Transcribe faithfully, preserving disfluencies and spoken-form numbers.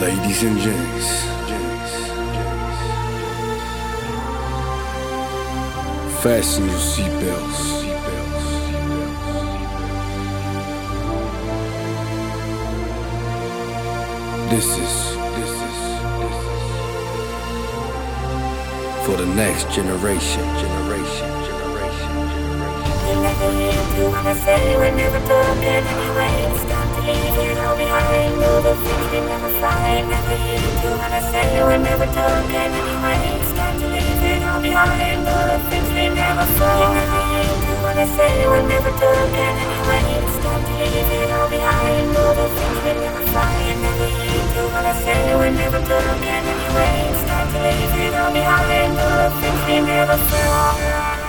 Ladies and gents, fasten your seatbelts. This is, this is, this is for the next generation, generation, generation, generation. You never hear you wanna say we're never talking anyway. It's time to leave it all behind. All the things we never find. Never hear you wanna say we're never talking anyway. It's time to leave it all behind. All the things we never find. You never hear you wanna say we're never talking anyway. It's time to leave it all behind. All the things we never find. Never hear you wanna say we're never talking anyway. It's time to leave it all behind. All the things we never find.